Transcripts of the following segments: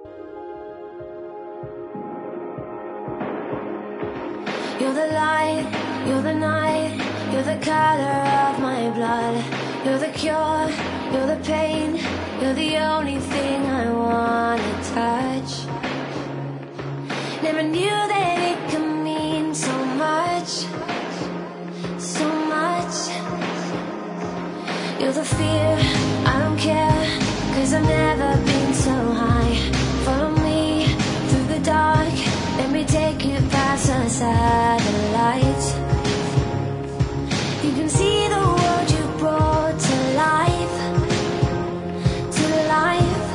You're the light, you're the night, you're the color of my blood. You're the cure, you're the pain, you're the only thing I wanna touch. Never knew that it could mean so much, so much. You're the fear, I don't care, 'cause I've never been so high. Follow me through the dark, let me take you past the satellites. You can see the world you brought to life, to life.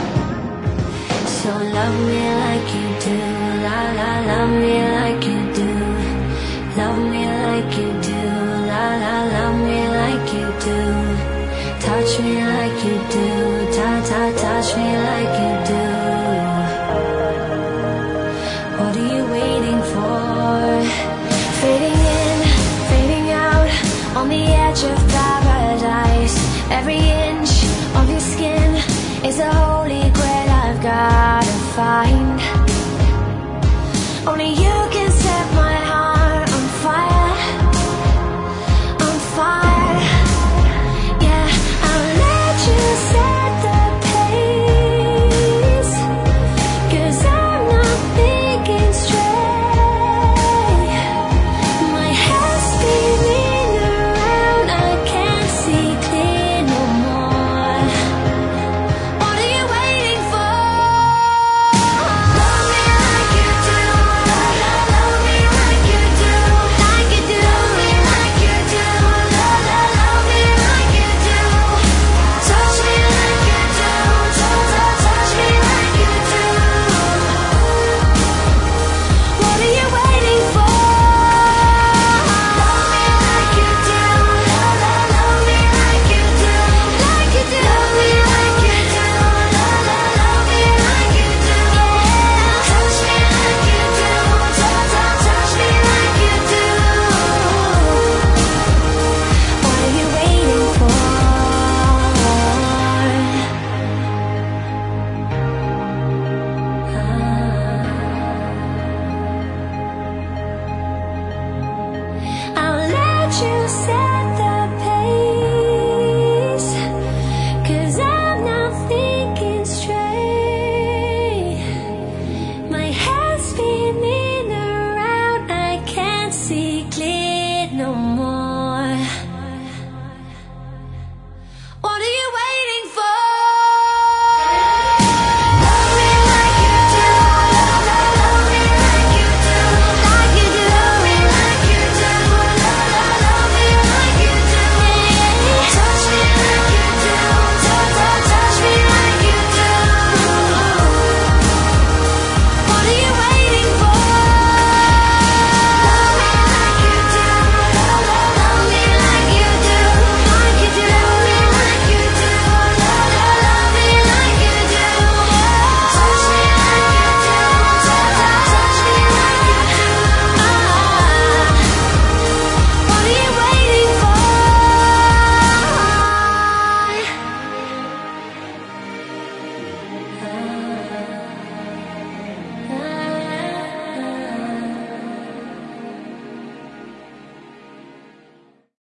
So love me like you do, la la, love me like you do. Love me like you do, la la, love me like you do. Touch me like you do, touch me like you do. What are you waiting for? Fading in, fading out, on the edge of paradise. Every inch of your skin is a holy grail I've gotta find. Only you